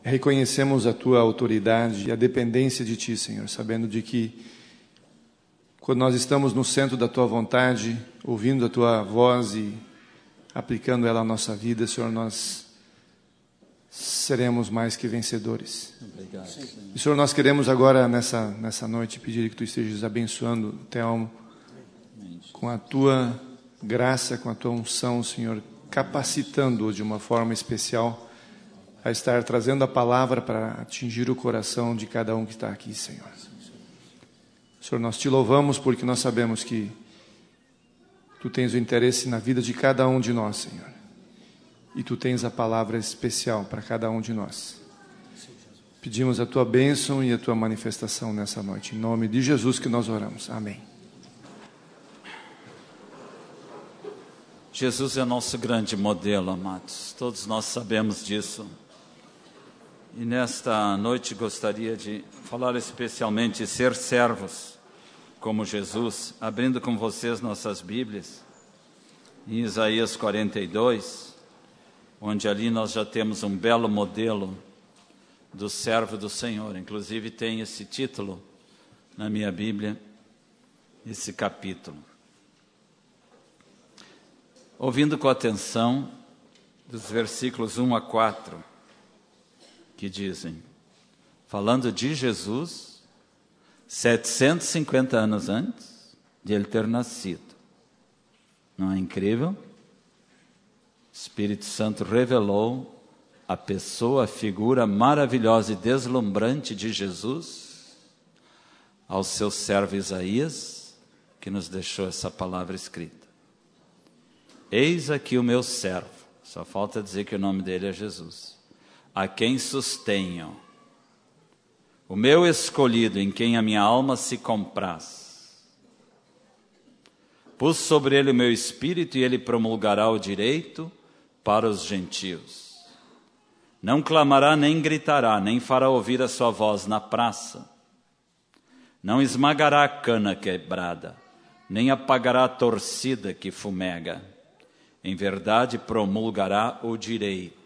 reconhecemos a Tua autoridade e a dependência de Ti, Senhor, sabendo de que quando nós estamos no centro da Tua vontade, ouvindo a Tua voz e aplicando ela à nossa vida, Senhor, nós seremos mais que vencedores. Obrigado, Senhor. E, Senhor, nós queremos agora, nessa noite, pedir que Tu estejas abençoando o Telmo com a Tua graça, com a Tua unção, Senhor, capacitando-o de uma forma especial a estar trazendo a palavra para atingir o coração de cada um que está aqui, Senhor. Senhor, nós Te louvamos porque nós sabemos que Tu tens o interesse na vida de cada um de nós, Senhor. E Tu tens a palavra especial para cada um de nós. Pedimos a Tua bênção e a Tua manifestação nessa noite. Em nome de Jesus que nós oramos. Amém. Jesus é nosso grande modelo, amados. Todos nós sabemos disso. E nesta noite gostaria de falar especialmente de ser servos como Jesus, abrindo com vocês nossas Bíblias, em Isaías 42, onde ali nós já temos um belo modelo do servo do Senhor. Inclusive tem esse título na minha Bíblia, esse capítulo. Ouvindo com atenção dos versículos 1 a 4, que dizem, falando de Jesus, 750 anos antes de ele ter nascido. Não é incrível? O Espírito Santo revelou a pessoa, a figura maravilhosa e deslumbrante de Jesus ao seu servo Isaías, que nos deixou essa palavra escrita. Eis aqui o meu servo, só falta dizer que o nome dele é Jesus, a quem sustenho, o meu escolhido, em quem a minha alma se compraz. Pus sobre ele o meu espírito e ele promulgará o direito para os gentios. Não clamará nem gritará, nem fará ouvir a sua voz na praça. Não esmagará a cana quebrada, nem apagará a torcida que fumega. Em verdade promulgará o direito.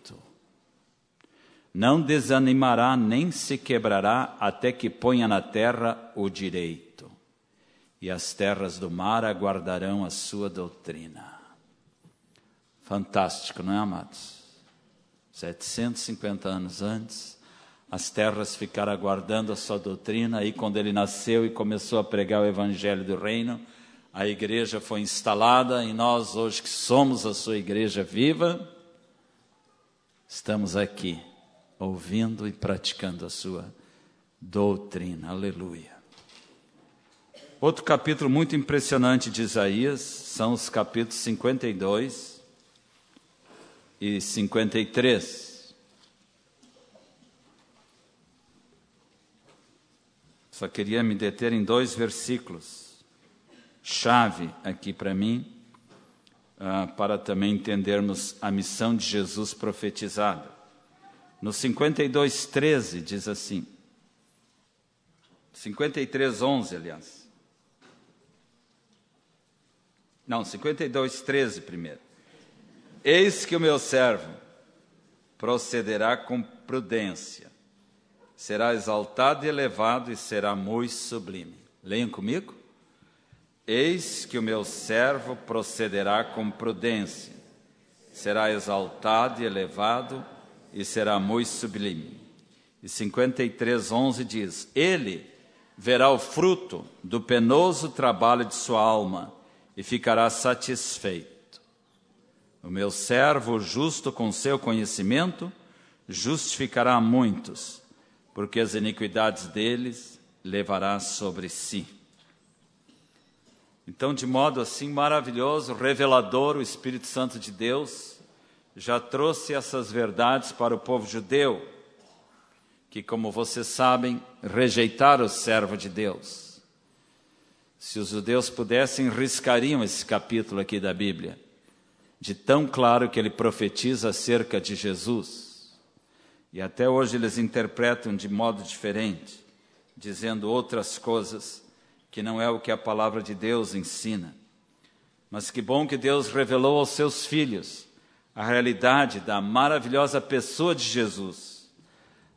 Não desanimará nem se quebrará até que ponha na terra o direito. E as terras do mar aguardarão a sua doutrina. Fantástico, não é, amados? 750 anos antes, as terras ficaram aguardando a sua doutrina. Aí quando ele nasceu e começou a pregar o evangelho do reino, a igreja foi instalada e nós hoje que somos a sua igreja viva, estamos aqui ouvindo e praticando a sua doutrina. Aleluia. Outro capítulo muito impressionante de Isaías são os capítulos 52 e 53. Só queria me deter em 2 versículos chave aqui para mim, para também entendermos a missão de Jesus profetizada. No 52:13 diz assim, 53:11, aliás. Não, 52:13 primeiro. Eis que o meu servo procederá com prudência, será exaltado e elevado e será muito sublime. Leiam comigo. Eis que o meu servo procederá com prudência, será exaltado e elevado e será muito sublime. E 53:11 diz, ele verá o fruto do penoso trabalho de sua alma e ficará satisfeito. O meu servo justo com seu conhecimento justificará a muitos, porque as iniquidades deles levará sobre si. Então, de modo assim maravilhoso, revelador, o Espírito Santo de Deus já trouxe essas verdades para o povo judeu, que, como vocês sabem, rejeitaram o servo de Deus. Se os judeus pudessem, riscariam esse capítulo aqui da Bíblia, de tão claro que ele profetiza acerca de Jesus. E até hoje eles interpretam de modo diferente, dizendo outras coisas que não é o que a palavra de Deus ensina. Mas que bom que Deus revelou aos seus filhos a realidade da maravilhosa pessoa de Jesus,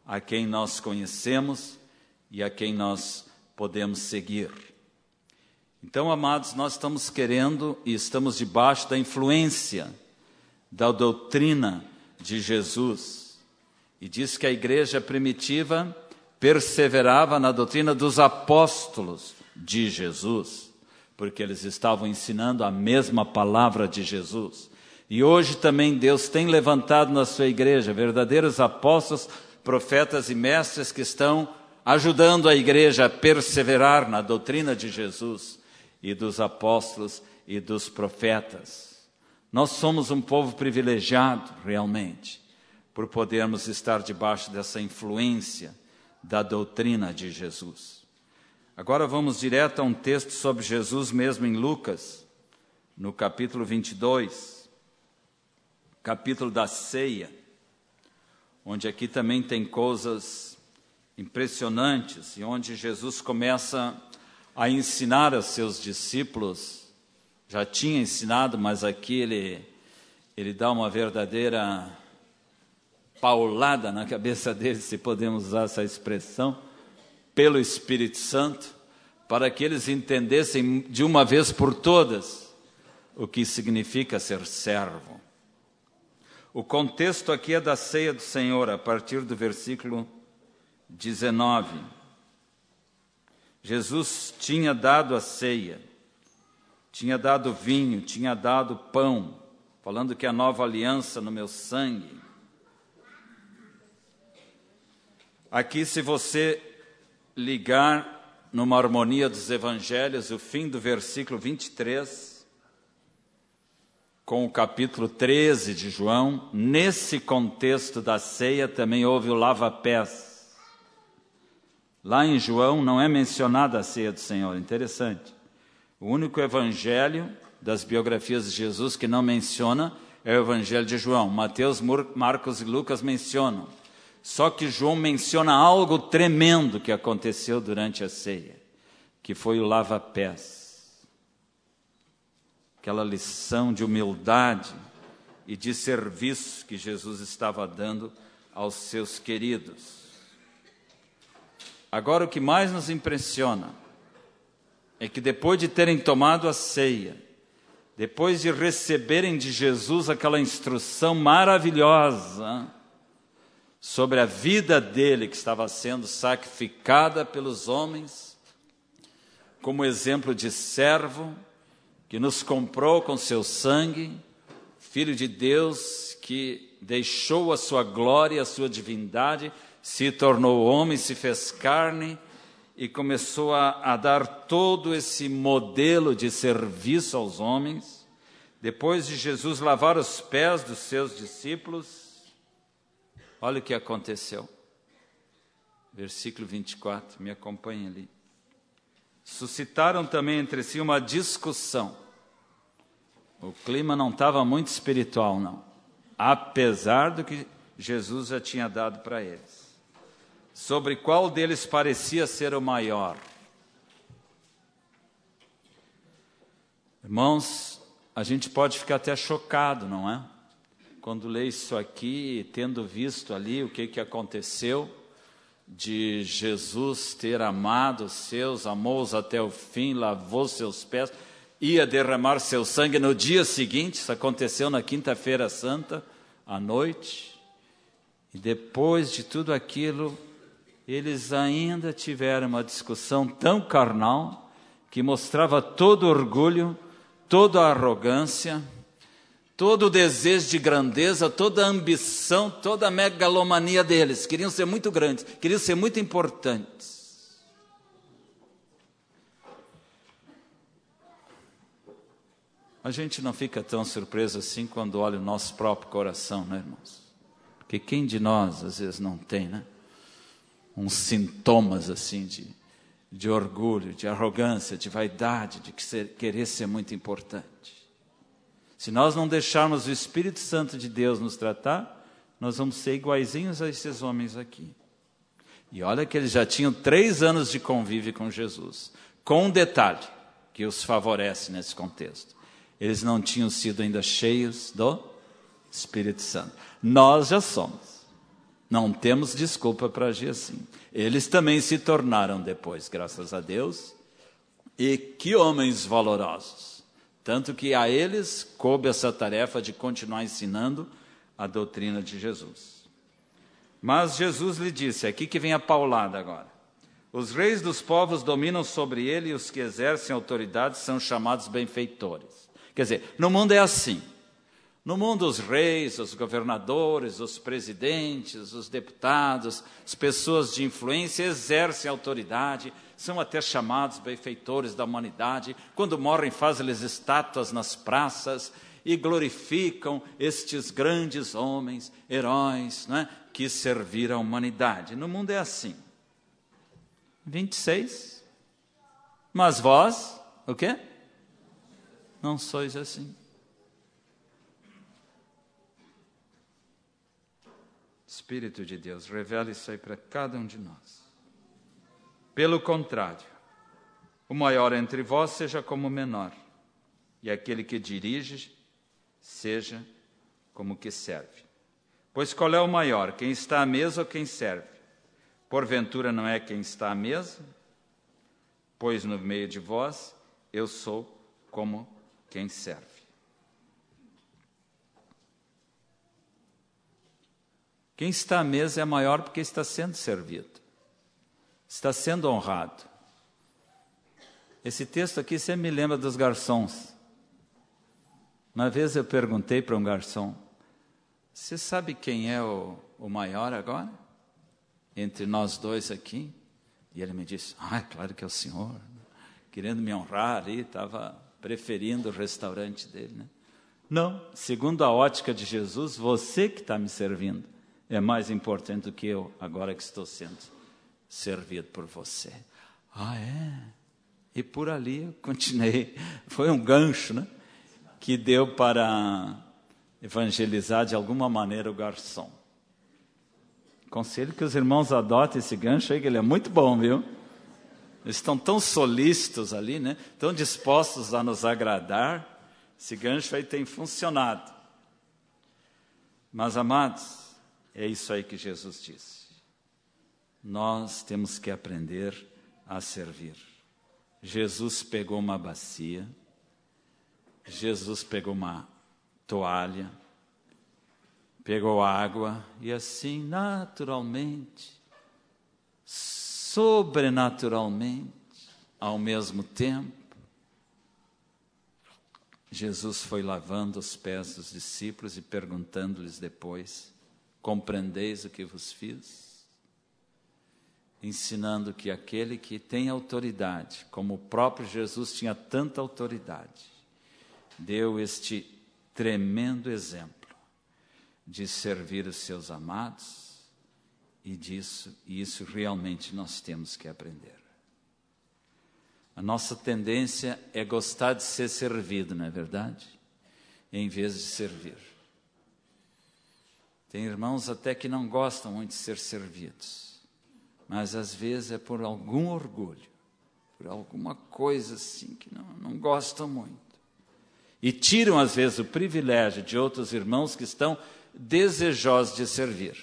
a quem nós conhecemos e a quem nós podemos seguir. Então, amados, nós estamos querendo e estamos debaixo da influência da doutrina de Jesus. E diz que a igreja primitiva perseverava na doutrina dos apóstolos de Jesus, porque eles estavam ensinando a mesma palavra de Jesus. E hoje também Deus tem levantado na sua igreja verdadeiros apóstolos, profetas e mestres que estão ajudando a igreja a perseverar na doutrina de Jesus e dos apóstolos e dos profetas. Nós somos um povo privilegiado, realmente, por podermos estar debaixo dessa influência da doutrina de Jesus. Agora vamos direto a um texto sobre Jesus mesmo em Lucas, no capítulo 22, capítulo da ceia, onde aqui também tem coisas impressionantes e onde Jesus começa a ensinar aos seus discípulos. Já tinha ensinado, mas aqui ele dá uma verdadeira paulada na cabeça deles, se podemos usar essa expressão, pelo Espírito Santo, para que eles entendessem de uma vez por todas o que significa ser servo. O contexto aqui é da ceia do Senhor, a partir do versículo 19. Jesus tinha dado a ceia, tinha dado vinho, tinha dado pão, falando que é a nova aliança no meu sangue. Aqui, se você ligar numa harmonia dos evangelhos, o fim do versículo 23, com o capítulo 13 de João, nesse contexto da ceia também houve o lava-pés. Lá em João não é mencionada a ceia do Senhor, interessante. O único evangelho das biografias de Jesus que não menciona é o evangelho de João. Mateus, Marcos e Lucas mencionam. Só que João menciona algo tremendo que aconteceu durante a ceia, que foi o lava-pés. Aquela lição de humildade e de serviço que Jesus estava dando aos seus queridos. Agora, o que mais nos impressiona é que depois de terem tomado a ceia, depois de receberem de Jesus aquela instrução maravilhosa sobre a vida dele que estava sendo sacrificada pelos homens, como exemplo de servo, que nos comprou com seu sangue, Filho de Deus que deixou a sua glória, a sua divindade, se tornou homem, se fez carne e começou a dar todo esse modelo de serviço aos homens. Depois de Jesus lavar os pés dos seus discípulos, olha o que aconteceu. Versículo 24, me acompanhe ali. Suscitaram também entre si uma discussão. O clima não estava muito espiritual, não. Apesar do que Jesus já tinha dado para eles. Sobre qual deles parecia ser o maior. Irmãos, a gente pode ficar até chocado, não é? Quando lê isso aqui, tendo visto ali o que aconteceu, de Jesus ter amado os seus, amou-os até o fim, lavou seus pés, ia derramar seu sangue no dia seguinte, isso aconteceu na quinta-feira santa, à noite, e depois de tudo aquilo, eles ainda tiveram uma discussão tão carnal, que mostrava todo o orgulho, toda a arrogância, todo o desejo de grandeza, toda a ambição, toda a megalomania deles. Queriam ser muito grandes, queriam ser muito importantes. A gente não fica tão surpreso assim quando olha o nosso próprio coração, né, irmãos? Porque quem de nós, às vezes, não tem, né? Uns sintomas assim de orgulho, de arrogância, de vaidade, de querer ser muito importante. Se nós não deixarmos o Espírito Santo de Deus nos tratar, nós vamos ser iguaizinhos a esses homens aqui. E olha que eles já tinham 3 anos de convívio com Jesus, com um detalhe que os favorece nesse contexto. Eles não tinham sido ainda cheios do Espírito Santo. Nós já somos. Não temos desculpa para agir assim. Eles também se tornaram depois, graças a Deus, e que homens valorosos. Tanto que a eles coube essa tarefa de continuar ensinando a doutrina de Jesus. Mas Jesus lhe disse, aqui que vem a paulada agora. Os reis dos povos dominam sobre ele e os que exercem autoridade são chamados benfeitores. Quer dizer, no mundo é assim. No mundo, os reis, os governadores, os presidentes, os deputados, as pessoas de influência exercem autoridade, são até chamados benfeitores da humanidade. Quando morrem, fazem-lhes estátuas nas praças e glorificam estes grandes homens, heróis, não é? Que serviram a humanidade. No mundo é assim. 26. Mas vós, o quê? Não sois assim. Espírito de Deus, revela isso aí para cada um de nós. Pelo contrário, o maior entre vós seja como o menor, e aquele que dirige seja como o que serve. Pois qual é o maior, quem está à mesa ou quem serve? Porventura não é quem está à mesa? Pois no meio de vós eu sou como quem serve. Quem está à mesa é maior porque está sendo servido, está sendo honrado. Esse texto aqui sempre me lembra dos garçons. Uma vez eu perguntei para um garçom, você sabe quem é o maior agora? Entre nós dois aqui? E ele me disse, é claro que é o senhor. Querendo me honrar ali, estava preferindo o restaurante dele, né? Não, segundo a ótica de Jesus, você que está me servindo é mais importante do que eu, agora que estou sendo servido por você. É? E por ali eu continuei. Foi um gancho, né? Que deu para evangelizar de alguma maneira o garçom. Conselho que os irmãos adotem esse gancho aí, que ele é muito bom, viu? Eles estão tão solícitos ali, né? Tão dispostos a nos agradar. Esse gancho aí tem funcionado. Mas, amados, é isso aí que Jesus disse. Nós temos que aprender a servir. Jesus pegou uma bacia, Jesus pegou uma toalha, pegou água e assim, naturalmente, sobrenaturalmente, ao mesmo tempo, Jesus foi lavando os pés dos discípulos e perguntando-lhes depois, compreendeis o que vos fiz? Ensinando que aquele que tem autoridade, como o próprio Jesus tinha tanta autoridade, deu este tremendo exemplo de servir os seus amados, e isso realmente nós temos que aprender. A nossa tendência é gostar de ser servido, não é verdade? Em vez de servir. Tem irmãos até que não gostam muito de ser servidos, mas às vezes é por algum orgulho, por alguma coisa assim que não gostam muito. E tiram às vezes o privilégio de outros irmãos que estão desejosos de servir.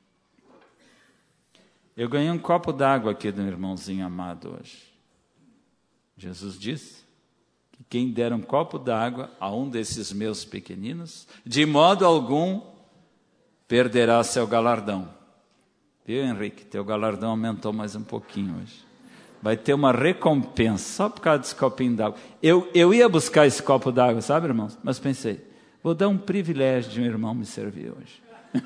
Eu ganhei um copo d'água aqui de um irmãozinho amado hoje. Jesus disse que quem der um copo d'água a um desses meus pequeninos, de modo algum perderá seu galardão. Viu, Henrique? Teu galardão aumentou mais um pouquinho hoje. Vai ter uma recompensa só por causa desse copinho d'água. Eu ia buscar esse copo d'água, sabe, irmãos? Mas pensei, vou dar um privilégio de um irmão me servir hoje.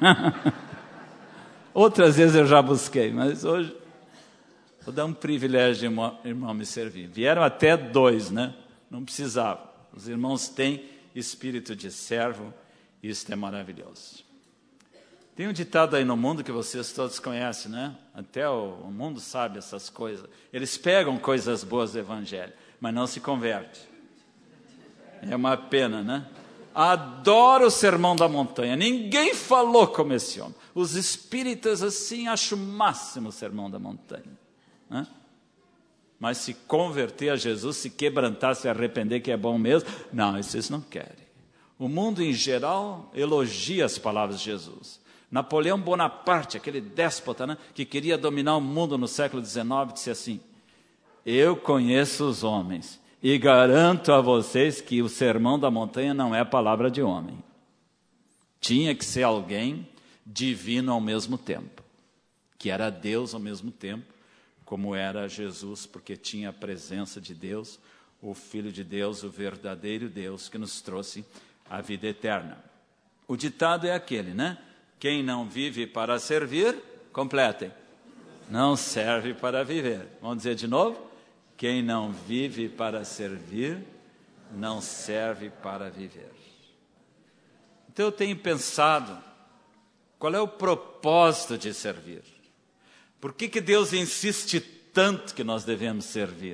Outras vezes eu já busquei, mas hoje vou dar um privilégio de um irmão me servir. Vieram até 2, né? Não precisava. Os irmãos têm espírito de servo, e isso é maravilhoso. Tem um ditado aí no mundo que vocês todos conhecem, né? Até o mundo sabe essas coisas. Eles pegam coisas boas do Evangelho, mas não se convertem. É uma pena, né? Adoro o Sermão da Montanha. Ninguém falou como esse homem. Os espíritas, assim, acham o máximo o Sermão da Montanha. Né? Mas se converter a Jesus, se quebrantar, se arrepender, que é bom mesmo, não, isso eles não querem. O mundo, em geral, elogia as palavras de Jesus. Napoleão Bonaparte, aquele déspota, né, que queria dominar o mundo no século XIX, disse assim: eu conheço os homens e garanto a vocês que o Sermão da Montanha não é palavra de homem. Tinha que ser alguém divino ao mesmo tempo, que era Deus ao mesmo tempo, como era Jesus, porque tinha a presença de Deus, o Filho de Deus, o verdadeiro Deus que nos trouxe a vida eterna. O ditado é aquele, né? Quem não vive para servir, completem. Não serve para viver. Vamos dizer de novo? Quem não vive para servir, não serve para viver. Então eu tenho pensado, qual é o propósito de servir? Por que Deus insiste tanto que nós devemos servir?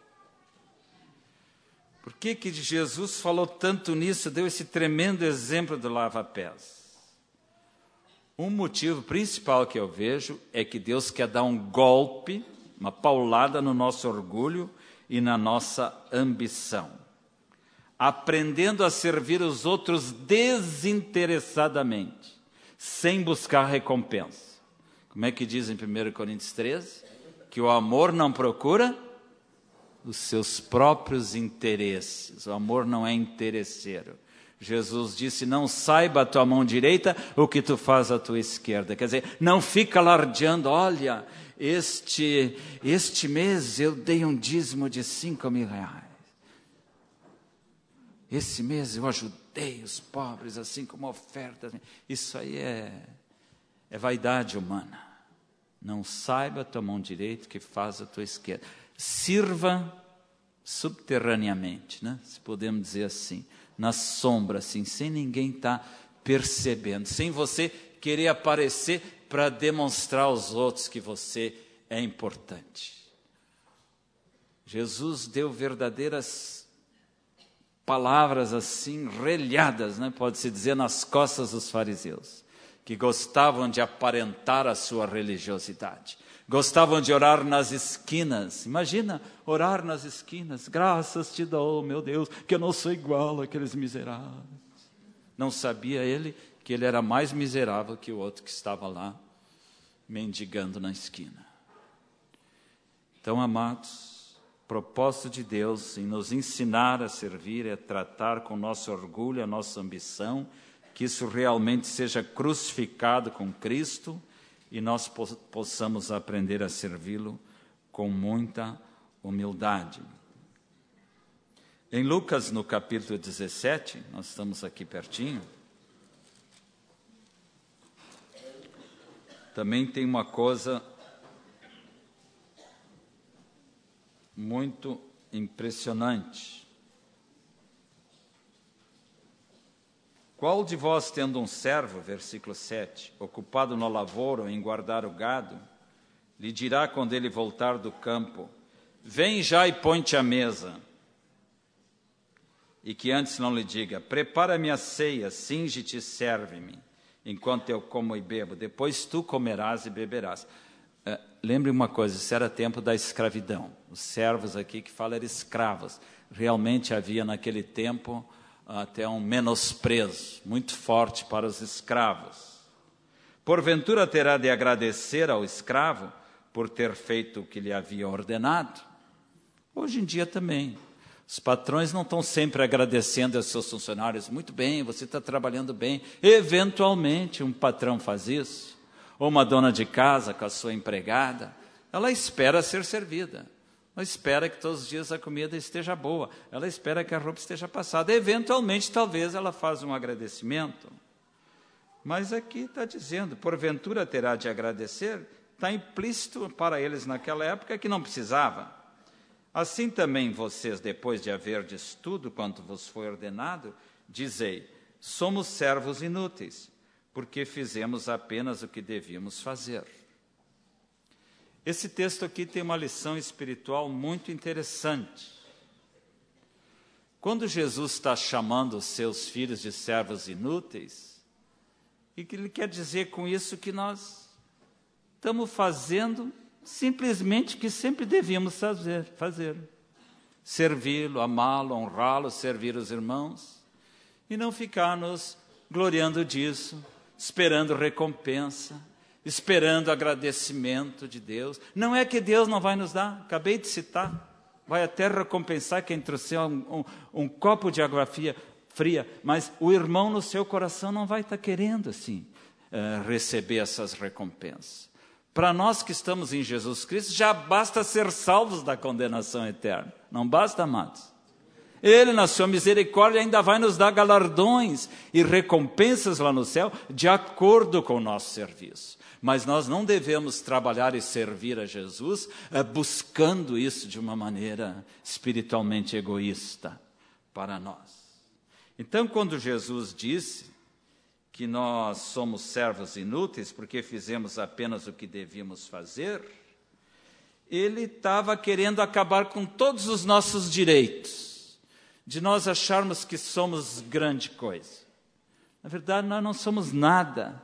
Por que Jesus falou tanto nisso, deu esse tremendo exemplo do lava-pés? Um motivo principal que eu vejo é que Deus quer dar um golpe, uma paulada no nosso orgulho e na nossa ambição, aprendendo a servir os outros desinteressadamente, sem buscar recompensa. Como é que diz em 1 Coríntios 13? Que o amor não procura os seus próprios interesses. O amor não é interesseiro. Jesus disse: não saiba a tua mão direita o que tu faz à tua esquerda. Quer dizer, não fica alardeando: olha, este mês eu dei um dízimo de 5.000 reais. Esse mês eu ajudei os pobres assim como oferta. Isso aí é vaidade humana. Não saiba a tua mão direita o que faz a tua esquerda. Sirva subterraneamente, né? Se podemos dizer assim, na sombra, assim, sem ninguém estar percebendo, sem você querer aparecer para demonstrar aos outros que você é importante. Jesus deu verdadeiras palavras assim, relhadas, né? Pode-se dizer, nas costas dos fariseus, que gostavam de aparentar a sua religiosidade. Gostavam de orar nas esquinas. Imagina, orar nas esquinas. Graças te dou, meu Deus, que eu não sou igual àqueles miseráveis. Não sabia ele que ele era mais miserável que o outro que estava lá, mendigando na esquina. Então, amados, o propósito de Deus em nos ensinar a servir é tratar com o nosso orgulho, a nossa ambição, que isso realmente seja crucificado com Cristo, e nós possamos aprender a servi-lo com muita humildade. Em Lucas, no capítulo 17, nós estamos aqui pertinho, também tem uma coisa muito impressionante. Qual de vós, tendo um servo, versículo 7, ocupado na lavoura ou em guardar o gado, lhe dirá quando ele voltar do campo: vem já e põe-te à mesa? E que antes não lhe diga: prepara-me a ceia, cinge-te e serve-me, enquanto eu como e bebo, depois tu comerás e beberás. Lembre uma coisa, isso era tempo da escravidão. Os servos aqui que falam eram escravos. Realmente havia naquele tempo até um menosprezo muito forte para os escravos. Porventura terá de agradecer ao escravo por ter feito o que lhe havia ordenado? Hoje em dia também. Os patrões não estão sempre agradecendo aos seus funcionários. Muito bem, você está trabalhando bem. Eventualmente um patrão faz isso. Ou uma dona de casa com a sua empregada. Ela espera ser servida. Ela espera que todos os dias a comida esteja boa. Ela espera que a roupa esteja passada. Eventualmente, talvez, ela faça um agradecimento. Mas aqui está dizendo, porventura terá de agradecer, está implícito para eles naquela época que não precisava. Assim também vocês, depois de haverdes tudo quanto vos foi ordenado, dizei: somos servos inúteis, porque fizemos apenas o que devíamos fazer. Esse texto aqui tem uma lição espiritual muito interessante. Quando Jesus está chamando os seus filhos de servos inúteis, e que ele quer dizer com isso que nós estamos fazendo simplesmente o que sempre devíamos fazer. Servi-lo, amá-lo, honrá-lo, servir os irmãos, e não ficar nos gloriando disso, esperando recompensa, esperando agradecimento de Deus. Não é que Deus não vai nos dar, acabei de citar, vai até recompensar quem trouxer um copo de água fria, mas o irmão no seu coração não vai estar querendo assim receber essas recompensas. Para nós que estamos em Jesus Cristo, já basta ser salvos da condenação eterna. Não basta, amados. Ele, na sua misericórdia, ainda vai nos dar galardões e recompensas lá no céu, de acordo com o nosso serviço. Mas nós não devemos trabalhar e servir a Jesus buscando isso de uma maneira espiritualmente egoísta para nós. Então, quando Jesus disse que nós somos servos inúteis porque fizemos apenas o que devíamos fazer, ele estava querendo acabar com todos os nossos direitos, de nós acharmos que somos grande coisa. Na verdade, nós não somos nada.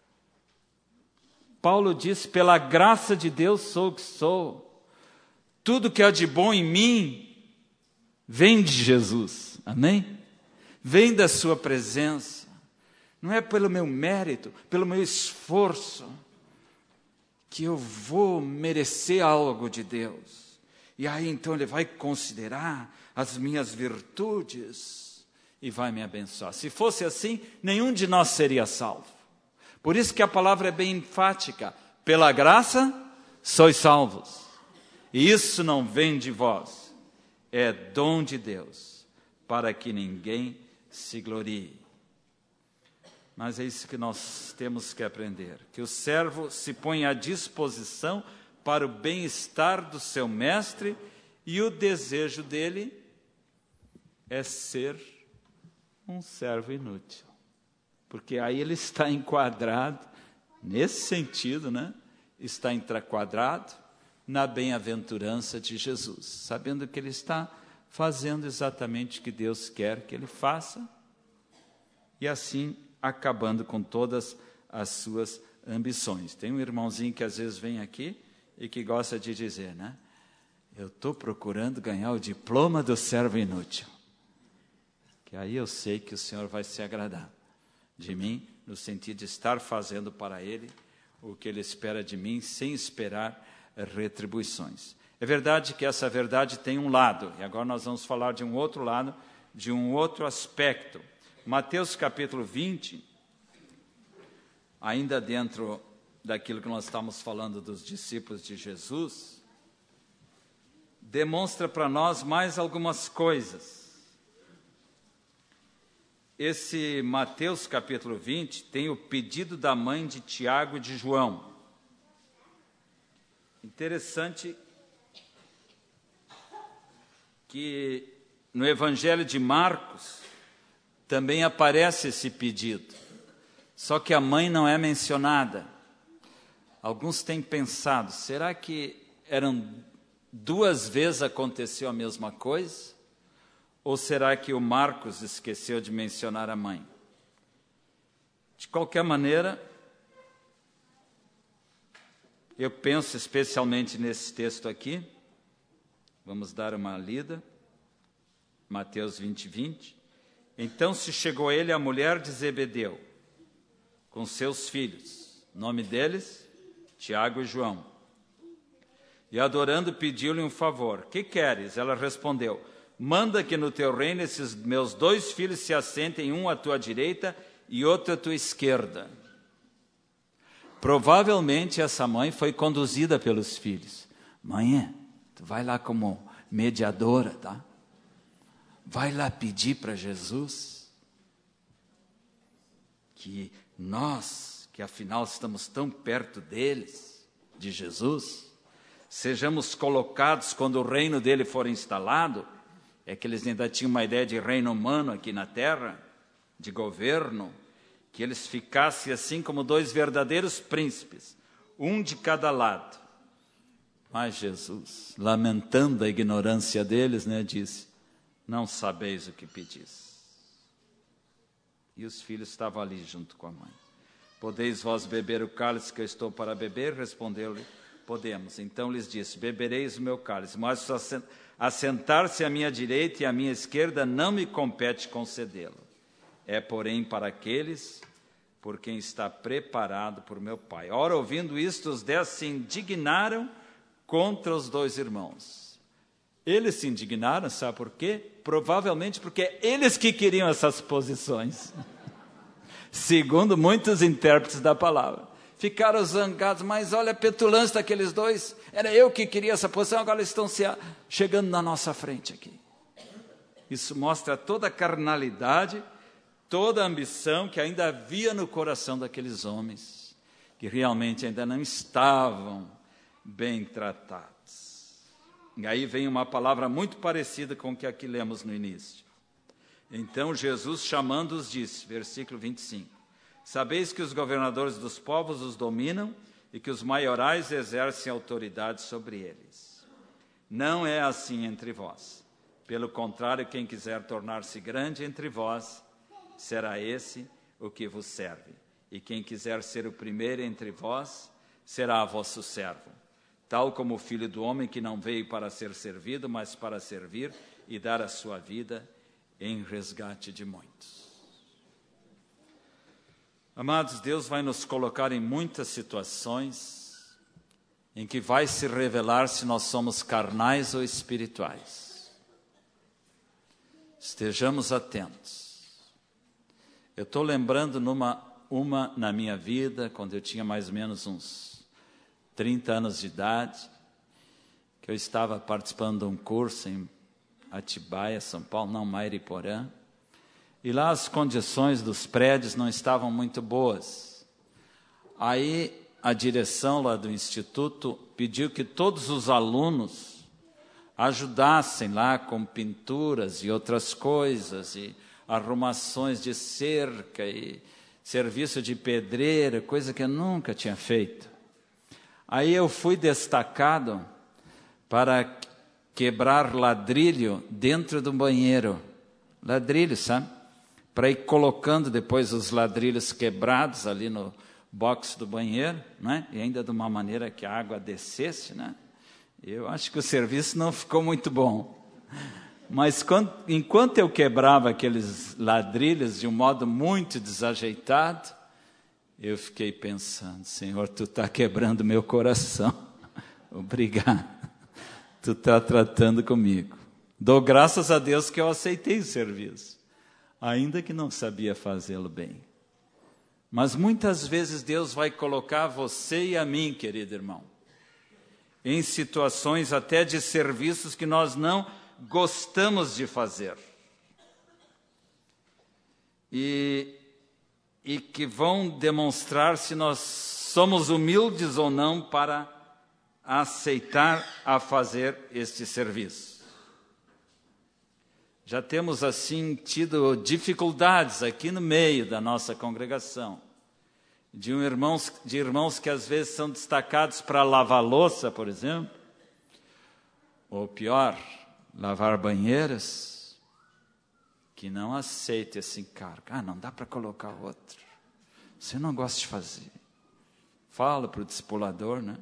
Paulo diz, pela graça de Deus sou o que sou. Tudo que há de bom em mim vem de Jesus. Amém? Vem da sua presença. Não é pelo meu mérito, pelo meu esforço, que eu vou merecer algo de Deus. E aí então Ele vai considerar as minhas virtudes e vai me abençoar. Se fosse assim, nenhum de nós seria salvo. Por isso que a palavra é bem enfática. Pela graça, sois salvos. E isso não vem de vós. É dom de Deus, para que ninguém se glorie. Mas é isso que nós temos que aprender. Que o servo se põe à disposição para o bem-estar do seu mestre e o desejo dele é ser um servo inútil. Porque aí ele está enquadrado, nesse sentido, né? Está enquadrado na bem-aventurança de Jesus, sabendo que ele está fazendo exatamente o que Deus quer que ele faça, e assim acabando com todas as suas ambições. Tem um irmãozinho que às vezes vem aqui e que gosta de dizer, né? Eu estou procurando ganhar o diploma do servo inútil. Que aí eu sei que o Senhor vai se agradar de mim, no sentido de estar fazendo para Ele o que Ele espera de mim, sem esperar retribuições. É verdade que essa verdade tem um lado, e agora nós vamos falar de um outro lado, de um outro aspecto. Mateus capítulo 20, ainda dentro daquilo que nós estamos falando dos discípulos de Jesus, demonstra para nós mais algumas coisas. Esse Mateus capítulo 20 tem o pedido da mãe de Tiago e de João. Interessante que no Evangelho de Marcos também aparece esse pedido, só que a mãe não é mencionada. Alguns têm pensado, será que duas vezes aconteceu a mesma coisa? Ou será que o Marcos esqueceu de mencionar a mãe? De qualquer maneira, eu penso especialmente nesse texto aqui, vamos dar uma lida, Mateus 20, 20. Então se chegou a ele a mulher de Zebedeu, com seus filhos, nome deles, Tiago e João. E adorando pediu-lhe um favor. Que queres? Ela respondeu, manda que no teu reino esses meus 2 filhos se assentem, um à tua direita e outro à tua esquerda. Provavelmente essa mãe foi conduzida pelos filhos. Mãe, tu vai lá como mediadora, tá? Vai lá pedir para Jesus que nós, que afinal estamos tão perto deles, de Jesus, sejamos colocados quando o reino dele for instalado. É que eles ainda tinham uma ideia de reino humano aqui na terra, de governo, que eles ficassem assim como 2 verdadeiros príncipes, um de cada lado. Mas Jesus, lamentando a ignorância deles, né, disse, não sabeis o que pedis. E os filhos estavam ali junto com a mãe. Podeis vós beber o cálice que eu estou para beber? Respondeu-lhe, podemos. Então lhes disse, bebereis o meu cálice, mas assentar-se à minha direita e à minha esquerda não me compete concedê-lo. É, porém, para aqueles por quem está preparado por meu Pai. Ora, ouvindo isto, os 10 se indignaram contra os 2 irmãos. Eles se indignaram, sabe por quê? Provavelmente porque eles que queriam essas posições. Segundo muitos intérpretes da palavra. Ficaram zangados, mas olha a petulância daqueles 2. Era eu que queria essa posição, agora eles estão chegando na nossa frente aqui. Isso mostra toda a carnalidade, toda a ambição que ainda havia no coração daqueles homens, que realmente ainda não estavam bem tratados. E aí vem uma palavra muito parecida com o que aqui lemos no início. Então Jesus, chamando-os, disse, versículo 25, sabeis que os governadores dos povos os dominam e que os maiorais exercem autoridade sobre eles. Não é assim entre vós. Pelo contrário, quem quiser tornar-se grande entre vós, será esse o que vos serve. E quem quiser ser o primeiro entre vós, será vosso servo. Tal como o Filho do Homem, que não veio para ser servido, mas para servir e dar a sua vida em resgate de muitos. Amados, Deus vai nos colocar em muitas situações em que vai se revelar se nós somos carnais ou espirituais. Estejamos atentos. Eu estou lembrando uma na minha vida, quando eu tinha mais ou menos uns 30 anos de idade, que eu estava participando de um curso em Atibaia, São Paulo, não, Mairiporã, e lá as condições dos prédios não estavam muito boas. Aí a direção lá do instituto pediu que todos os alunos ajudassem lá com pinturas e outras coisas, e arrumações de cerca, e serviço de pedreira, coisa que eu nunca tinha feito. Aí eu fui destacado para quebrar ladrilho dentro do banheiro. Ladrilho, sabe? Para ir colocando depois os ladrilhos quebrados ali no box do banheiro, né? E ainda de uma maneira que a água descesse, né? Eu acho que o serviço não ficou muito bom. Mas enquanto eu quebrava aqueles ladrilhos de um modo muito desajeitado, eu fiquei pensando, Senhor, Tu está quebrando meu coração. Obrigado. Tu está tratando comigo. Dou graças a Deus que eu aceitei o serviço, ainda que não sabia fazê-lo bem. Mas muitas vezes Deus vai colocar você e a mim, querido irmão, em situações até de serviços que nós não gostamos de fazer. E que vão demonstrar se nós somos humildes ou não para aceitar a fazer este serviço. Já temos assim tido dificuldades aqui no meio da nossa congregação, de irmãos que às vezes são destacados para lavar louça, por exemplo, ou pior, lavar banheiras, que não aceita esse encargo. Não dá para colocar outro. Você não gosta de fazer. Fala para o discipulador, né?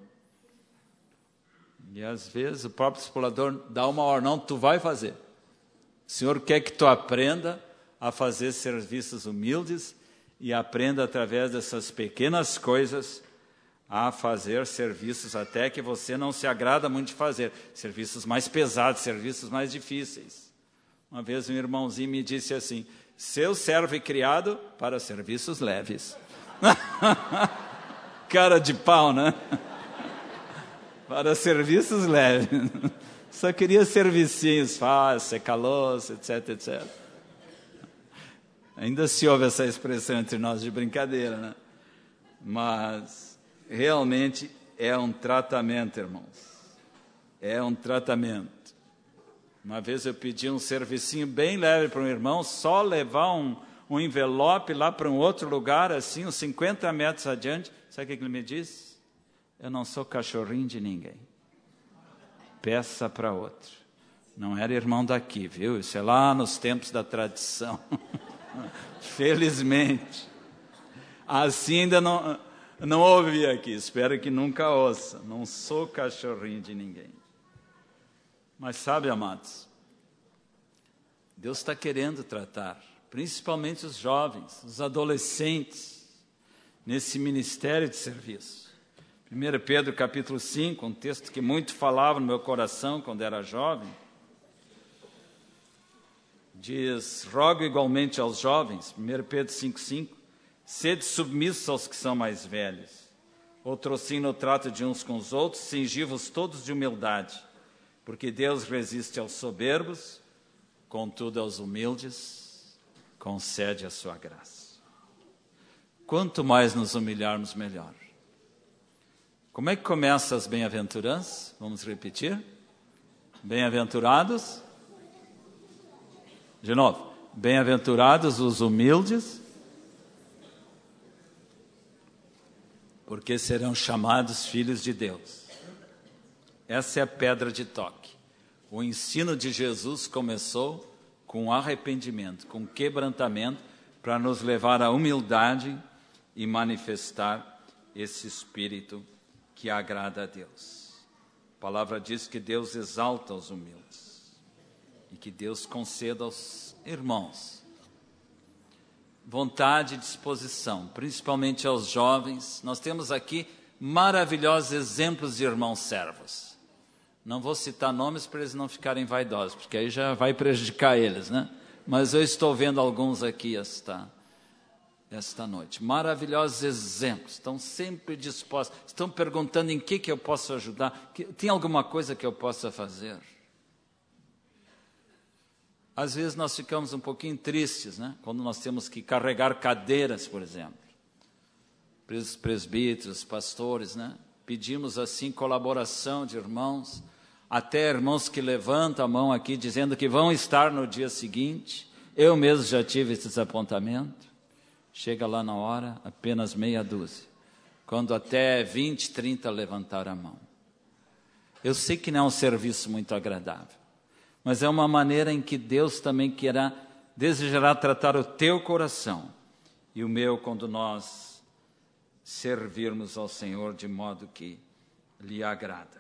E às vezes o próprio discipulador dá uma ordem, não, tu vai fazer. O Senhor quer que tu aprenda a fazer serviços humildes e aprenda através dessas pequenas coisas a fazer serviços até que você não se agrada muito de fazer. Serviços mais pesados, serviços mais difíceis. Uma vez um irmãozinho me disse assim, seu servo e criado para serviços leves. Cara de pau, né? Para serviços leves. Só queria servicinhos fáceis, secar louça, etc, etc. Ainda se ouve essa expressão entre nós de brincadeira, né? Mas realmente é um tratamento, irmãos. É um tratamento. Uma vez eu pedi um servicinho bem leve para um irmão, só levar um envelope lá para um outro lugar, assim, uns 50 metros adiante. Sabe o que ele me disse? Eu não sou cachorrinho de ninguém. Peça para outro. Não era irmão daqui, viu? Isso é lá nos tempos da tradição. Felizmente. Assim ainda não ouvi aqui. Espero que nunca ouça. Não sou cachorrinho de ninguém. Mas sabe, amados, Deus está querendo tratar, principalmente os jovens, os adolescentes, nesse ministério de serviço. 1 Pedro capítulo 5, um texto que muito falava no meu coração quando era jovem, diz: rogo igualmente aos jovens, 1 Pedro 5,5, sede submissos aos que são mais velhos. Outrossim no trato de uns com os outros, cingi-vos todos de humildade, porque Deus resiste aos soberbos, contudo aos humildes concede a sua graça. Quanto mais nos humilharmos, melhor. Como é que começa as bem-aventuranças? Vamos repetir? Bem-aventurados. De novo. Bem-aventurados os humildes, porque serão chamados filhos de Deus. Essa é a pedra de toque. O ensino de Jesus começou com arrependimento, com quebrantamento, para nos levar à humildade e manifestar esse espírito que agrada a Deus. A palavra diz que Deus exalta os humildes e que Deus conceda aos irmãos vontade e disposição, principalmente aos jovens. Nós temos aqui maravilhosos exemplos de irmãos servos. Não vou citar nomes para eles não ficarem vaidosos, porque aí já vai prejudicar eles, né? Mas eu estou vendo alguns aqui esta noite. Maravilhosos exemplos, estão sempre dispostos, estão perguntando em que eu posso ajudar, tem alguma coisa que eu possa fazer? Às vezes nós ficamos um pouquinho tristes, né? Quando nós temos que carregar cadeiras, por exemplo. Presbíteros, pastores, né? Pedimos assim colaboração de irmãos, até irmãos que levantam a mão aqui dizendo que vão estar no dia seguinte. Eu mesmo já tive esse desapontamento. Chega lá na hora, apenas meia dúzia. Quando até 20, 30 levantaram a mão. Eu sei que não é um serviço muito agradável, mas é uma maneira em que Deus também desejará tratar o teu coração e o meu quando nós servirmos ao Senhor de modo que lhe agrada.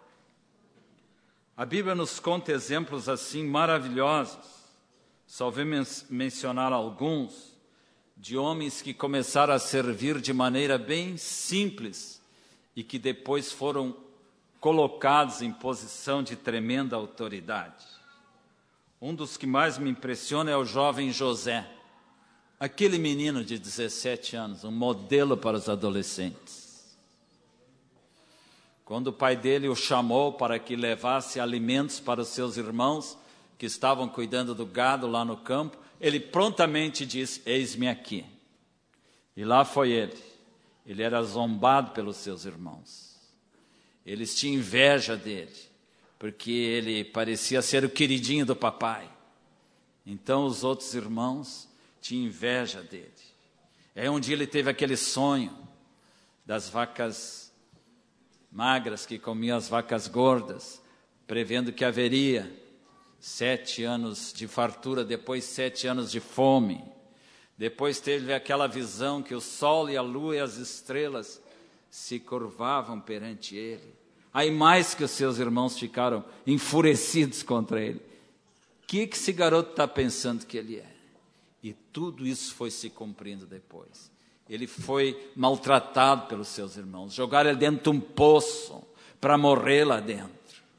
A Bíblia nos conta exemplos assim maravilhosos, só vou mencionar alguns, de homens que começaram a servir de maneira bem simples e que depois foram colocados em posição de tremenda autoridade. Um dos que mais me impressiona é o jovem José, aquele menino de 17 anos, um modelo para os adolescentes. Quando o pai dele o chamou para que levasse alimentos para os seus irmãos que estavam cuidando do gado lá no campo, ele prontamente disse: eis-me aqui. E lá foi ele. Ele era zombado pelos seus irmãos. Eles tinham inveja dele, porque ele parecia ser o queridinho do papai. Então os outros irmãos tinham inveja dele. Aí um dia ele teve aquele sonho das vacas magras que comiam as vacas gordas, prevendo que haveria 7 anos de fartura, depois 7 anos de fome. Depois teve aquela visão que o sol e a lua e as estrelas se curvavam perante ele. Aí mais que os seus irmãos ficaram enfurecidos contra ele. O que esse garoto está pensando que ele é? E tudo isso foi se cumprindo depois. Ele foi maltratado pelos seus irmãos. Jogaram ele dentro de um poço para morrer lá dentro.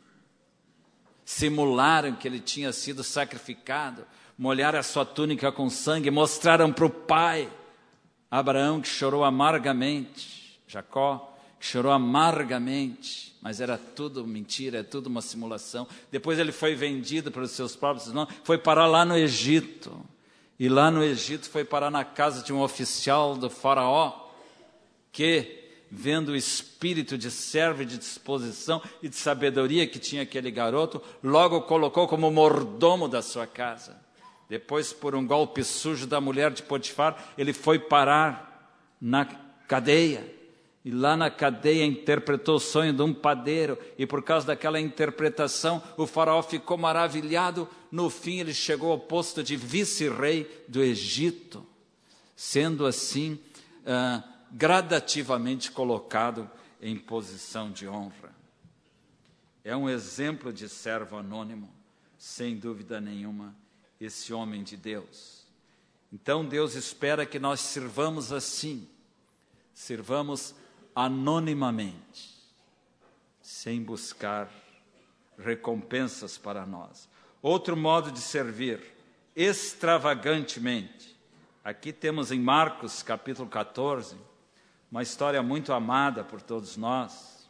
Simularam que ele tinha sido sacrificado. Molharam a sua túnica com sangue. Mostraram para o pai. Abraão, que chorou amargamente. Jacó, que chorou amargamente. Mas era tudo mentira, é tudo uma simulação. Depois ele foi vendido pelos seus próprios irmãos, foi parar lá no Egito. E lá no Egito foi parar na casa de um oficial do faraó, que, vendo o espírito de servo e de disposição e de sabedoria que tinha aquele garoto, logo o colocou como mordomo da sua casa. Depois, por um golpe sujo da mulher de Potifar, ele foi parar na cadeia. E lá na cadeia interpretou o sonho de um padeiro. E por causa daquela interpretação, o faraó ficou maravilhado. No fim, ele chegou ao posto de vice-rei do Egito, sendo assim gradativamente colocado em posição de honra. É um exemplo de servo anônimo, sem dúvida nenhuma, esse homem de Deus. Então Deus espera que nós sirvamos assim, Sirvamos anonimamente, sem buscar recompensas para nós. Outro modo de servir, extravagantemente. Aqui temos em Marcos, capítulo 14, uma história muito amada por todos nós,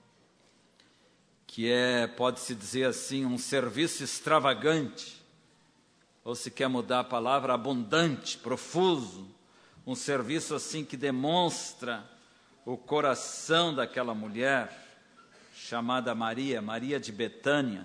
que pode-se dizer assim, um serviço extravagante, ou se quer mudar a palavra, abundante, profuso, um serviço assim que demonstra o coração daquela mulher, chamada Maria, Maria de Betânia.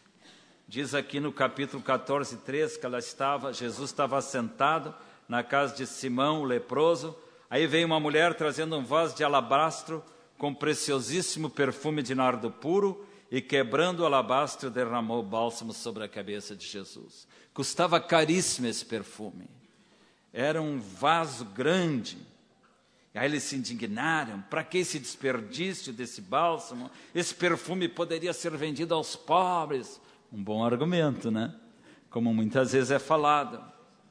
Diz aqui no capítulo 14, 3, que Jesus estava sentado na casa de Simão, o leproso. Aí veio uma mulher trazendo um vaso de alabastro com preciosíssimo perfume de nardo puro, e quebrando o alabastro derramou bálsamo sobre a cabeça de Jesus. Custava caríssimo esse perfume. Era um vaso grande. Aí eles se indignaram. Para que esse desperdício desse bálsamo? Esse perfume poderia ser vendido aos pobres. Um bom argumento, né? Como muitas vezes é falado.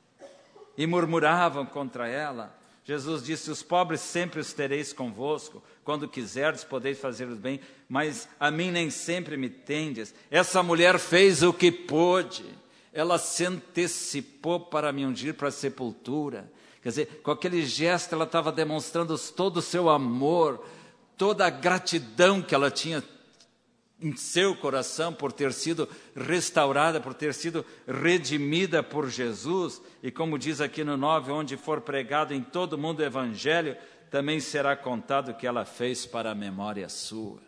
E murmuravam contra ela. Jesus disse, os pobres sempre os tereis convosco, quando quiserdes podeis fazer o bem, mas a mim nem sempre me tendes. Essa mulher fez o que pôde, ela se antecipou para me ungir para a sepultura. Quer dizer, com aquele gesto ela estava demonstrando todo o seu amor, toda a gratidão que ela tinha em seu coração por ter sido restaurada, por ter sido redimida por Jesus. E como diz aqui no 9, onde for pregado em todo mundo o evangelho, também será contado o que ela fez para a memória sua.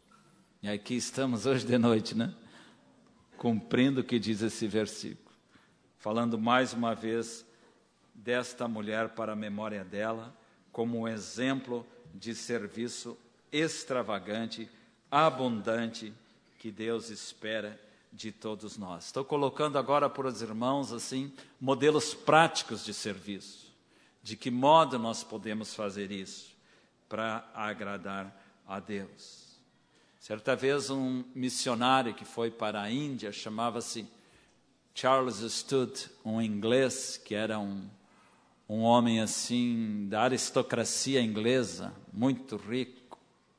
E aqui estamos hoje de noite, né? Cumprindo o que diz esse versículo. Falando mais uma vez desta mulher para a memória dela, como um exemplo de serviço extravagante, abundante, que Deus espera de todos nós. Estou colocando agora para os irmãos assim modelos práticos de serviço. De que modo nós podemos fazer isso para agradar a Deus? Certa vez um missionário que foi para a Índia, chamava-se Charles Studd, um inglês que era um homem assim da aristocracia inglesa, muito rico.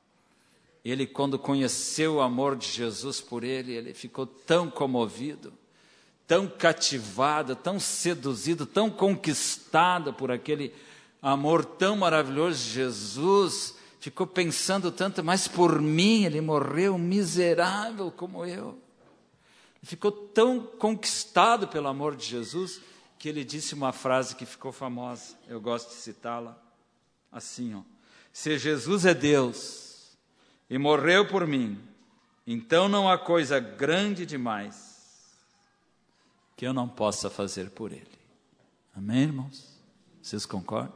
Ele, quando conheceu o amor de Jesus por ele ficou tão comovido, tão cativado, tão seduzido, tão conquistado por aquele amor tão maravilhoso de Jesus. Ficou pensando tanto, mas por mim ele morreu miserável como eu. Ficou tão conquistado pelo amor de Jesus, que ele disse uma frase que ficou famosa. Eu gosto de citá-la assim, se Jesus é Deus e morreu por mim, então não há coisa grande demais que eu não possa fazer por ele. Amém, irmãos? Vocês concordam?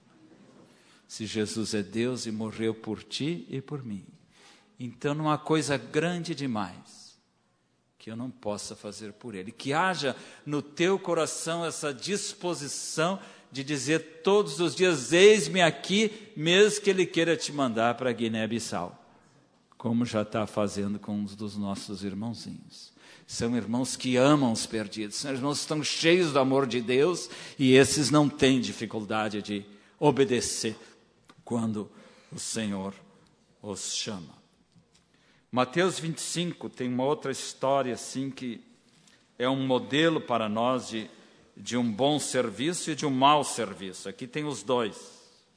Se Jesus é Deus e morreu por ti e por mim, então não há coisa grande demais que eu não possa fazer por ele. Que haja no teu coração essa disposição de dizer todos os dias, eis-me aqui, mesmo que ele queira te mandar para Guiné-Bissau, como já está fazendo com um dos nossos irmãozinhos. São irmãos que amam os perdidos, são irmãos que estão cheios do amor de Deus, e esses não têm dificuldade de obedecer quando o Senhor os chama. Mateus 25 tem uma outra história assim que é um modelo para nós de um bom serviço e de um mau serviço. Aqui tem os dois.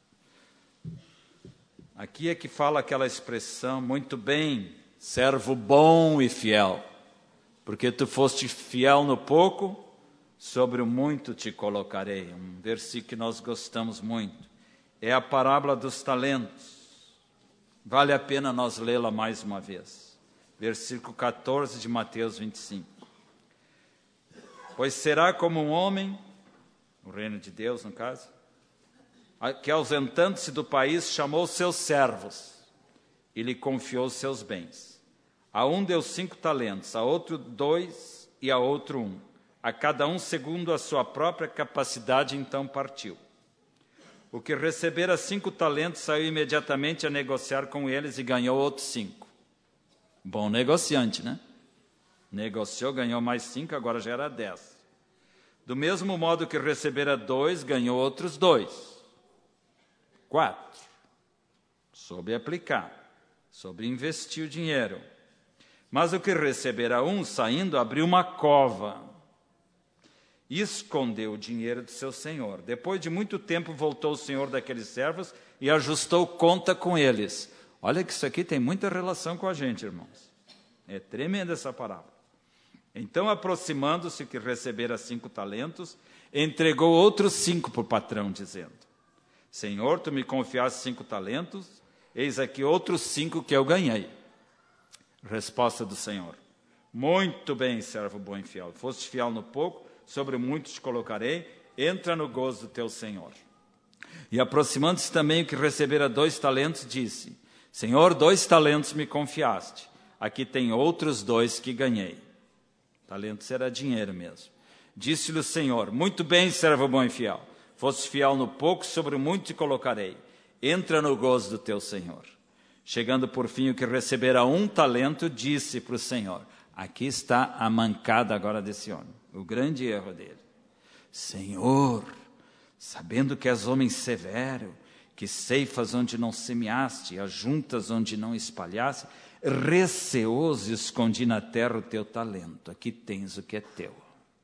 Aqui é que fala aquela expressão, muito bem, servo bom e fiel, porque tu foste fiel no pouco, sobre o muito te colocarei. Um versículo que nós gostamos muito. É a parábola dos talentos. Vale a pena nós lê-la mais uma vez. Versículo 14 de Mateus 25. Pois será como um homem, o reino de Deus no caso, que ausentando-se do país chamou seus servos e lhe confiou seus bens. A um deu 5 talentos, a outro 2 e a outro 1. A cada um segundo a sua própria capacidade, então partiu. O que recebera 5 talentos saiu imediatamente a negociar com eles e ganhou outros 5. Bom negociante, né? Negociou, ganhou mais 5, agora já era 10. Do mesmo modo que recebera 2, ganhou outros 2. 4. soube aplicar, soube investir o dinheiro. Mas o que recebera um, saindo, abriu uma cova e escondeu o dinheiro de seu senhor. Depois de muito tempo, voltou o senhor daqueles servos e ajustou conta com eles. Olha que isso aqui tem muita relação com a gente, irmãos. É tremenda essa parábola. Então, aproximando-se, que recebera 5 talentos, entregou outros 5 para o patrão, dizendo: Senhor, tu me confiaste 5 talentos, eis aqui outros 5 que eu ganhei. Resposta do Senhor: muito bem, servo bom e fiel. Foste fiel no pouco, sobre muito te colocarei, entra no gozo do teu Senhor. E aproximando-se também o que recebera 2 talentos, disse: Senhor, 2 talentos me confiaste, aqui tem outros 2 que ganhei. Talentos era dinheiro mesmo. Disse-lhe o Senhor: muito bem, servo bom e fiel. Foste fiel no pouco, sobre muito te colocarei. Entra no gozo do teu Senhor. Chegando por fim o que recebera 1 talento, disse para o Senhor: aqui está a mancada agora desse homem, o grande erro dele. Senhor, sabendo que és homem severo, que ceifas onde não semeaste, ajuntas onde não espalhaste, receoso escondi na terra o teu talento, aqui tens o que é teu.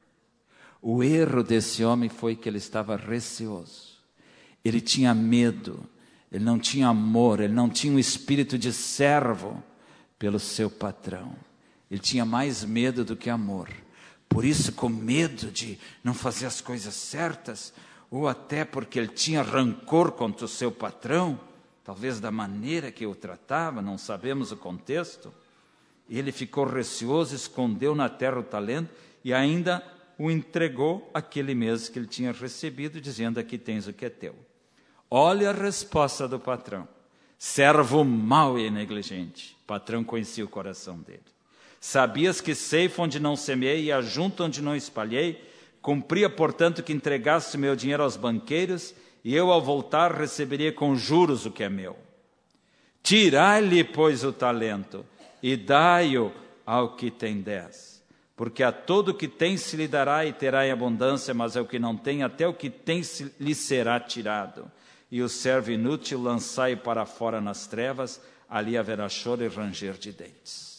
O erro desse homem foi que ele estava receoso, ele tinha medo, ele não tinha amor, ele não tinha um espírito de servo pelo seu patrão. Ele tinha mais medo do que amor. Por isso, com medo de não fazer as coisas certas, ou até porque ele tinha rancor contra o seu patrão, talvez da maneira que o tratava, não sabemos o contexto, ele ficou receoso, escondeu na terra o talento e ainda o entregou àquele mesmo que ele tinha recebido, dizendo: aqui tens o que é teu. Olha a resposta do patrão: servo mau e negligente. O patrão conhecia o coração dele. Sabias que ceifo onde não semeei e ajunto onde não espalhei? Cumpria, portanto, que entregasse meu dinheiro aos banqueiros, e eu, ao voltar, receberia com juros o que é meu. Tirai-lhe, pois, o talento, e dai-o ao que tem 10. Porque a todo o que tem se lhe dará e terá em abundância, mas ao que não tem, até o que tem lhe será tirado. E o servo inútil lançai para fora nas trevas, ali haverá choro e ranger de dentes.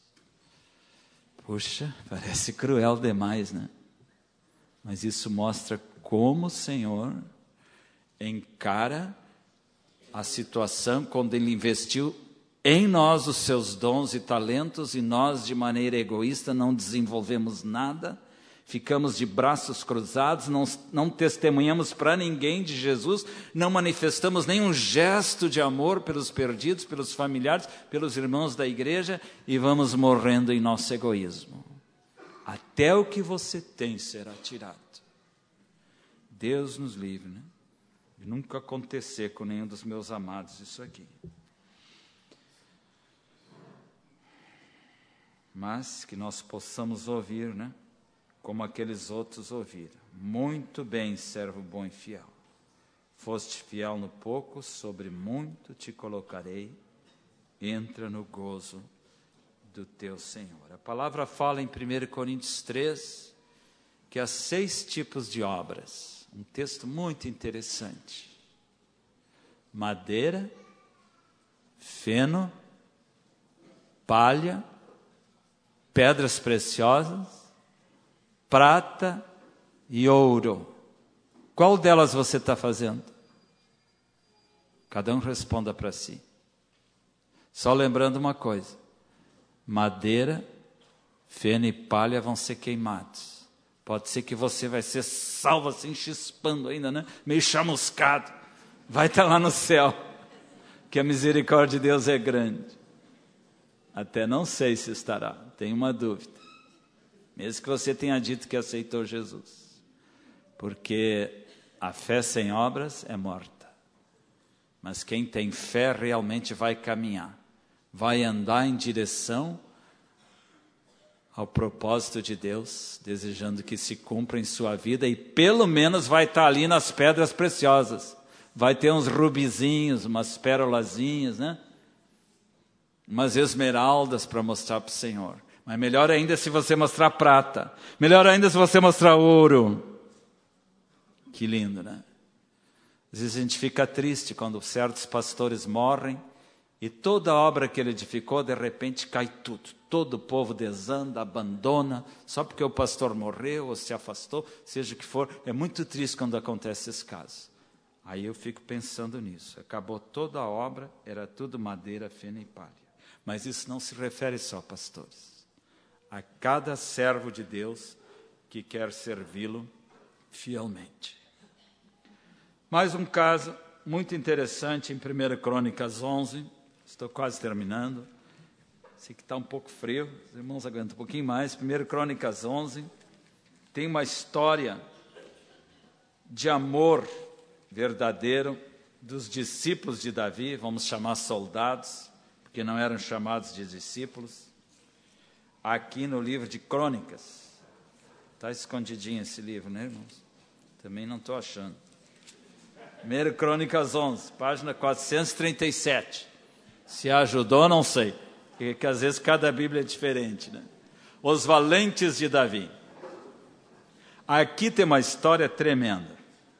Puxa, parece cruel demais, né? Mas isso mostra como o Senhor encara a situação quando Ele investiu em nós os seus dons e talentos, e nós, de maneira egoísta, não desenvolvemos nada, ficamos de braços cruzados, não testemunhamos para ninguém de Jesus, não manifestamos nenhum gesto de amor pelos perdidos, pelos familiares, pelos irmãos da igreja, e vamos morrendo em nosso egoísmo. Até o que você tem será tirado. Deus nos livre, né? De nunca acontecer com nenhum dos meus amados isso aqui. Mas que nós possamos ouvir, né? Como aqueles outros ouviram. Muito bem, servo bom e fiel. Foste fiel no pouco, sobre muito te colocarei. Entra no gozo do teu Senhor. A palavra fala em 1 Coríntios 3, que há 6 tipos de obras. Um texto muito interessante. Madeira, feno, palha, pedras preciosas, prata e ouro. Qual delas você está fazendo? Cada um responda para si. Só lembrando uma coisa: madeira, feno e palha vão ser queimados. Pode ser que você vai ser salvo assim, chispando ainda, né? Meio chamuscado. Vai estar lá no céu, que a misericórdia de Deus é grande. Até não sei se estará, tenho uma dúvida. Mesmo que você tenha dito que aceitou Jesus. Porque a fé sem obras é morta. Mas quem tem fé realmente vai caminhar. Vai andar em direção ao propósito de Deus, desejando que se cumpra em sua vida, e pelo menos vai estar ali nas pedras preciosas. Vai ter uns rubizinhos, umas pérolazinhas, né? Umas esmeraldas para mostrar para o Senhor. Mas melhor ainda se você mostrar prata. Melhor ainda se você mostrar ouro. Que lindo, né? Às vezes a gente fica triste quando certos pastores morrem e toda a obra que ele edificou, de repente cai tudo. Todo o povo desanda, abandona, só porque o pastor morreu ou se afastou, seja o que for. É muito triste quando acontece esse caso. Aí eu fico pensando nisso. Acabou toda a obra, era tudo madeira, feno e palha. Mas isso não se refere só a pastores. A cada servo de Deus que quer servi-lo fielmente. Mais um caso muito interessante em 1 Crônicas 11. Estou quase terminando. Sei que está um pouco frio. Os irmãos aguentam um pouquinho mais. 1 Crônicas 11. Tem uma história de amor verdadeiro dos discípulos de Davi. Vamos chamar soldados, porque não eram chamados de discípulos. Aqui no livro de Crônicas. Está escondidinho esse livro, né, irmãos? Também não estou achando. 1 Crônicas 11, página 437. Se ajudou, não sei. Porque às vezes cada Bíblia é diferente, né? Os valentes de Davi. Aqui tem uma história tremenda.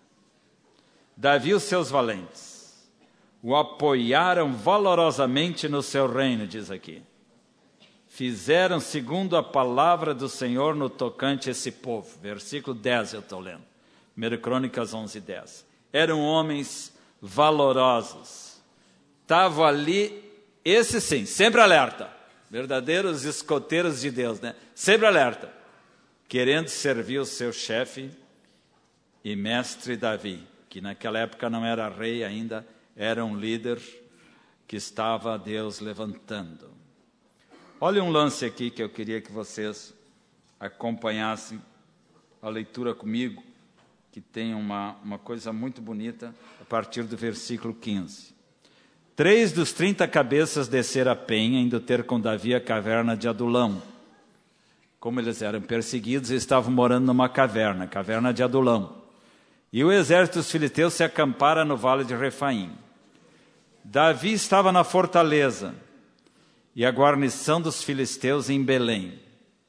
Davi e os seus valentes o apoiaram valorosamente no seu reino, diz aqui. Fizeram segundo a palavra do Senhor no tocante a esse povo. Versículo 10 eu estou lendo. 1 Crônicas 11, 10. Eram homens valorosos. Estavam ali, esse sim, sempre alerta. Verdadeiros escoteiros de Deus, né? Sempre alerta. Querendo servir o seu chefe e mestre Davi, que naquela época não era rei ainda, era um líder que estava Deus levantando. Olha um lance aqui que eu queria que vocês acompanhassem a leitura comigo, que tem uma coisa muito bonita, a partir do versículo 15. 3 dos 30 cabeças desceram a penha, indo ter com Davi a caverna de Adulão. Como eles eram perseguidos, eles estavam morando numa caverna, caverna de Adulão. E o exército dos filisteus se acampara no vale de Refaim. Davi estava na fortaleza, e a guarnição dos filisteus em Belém.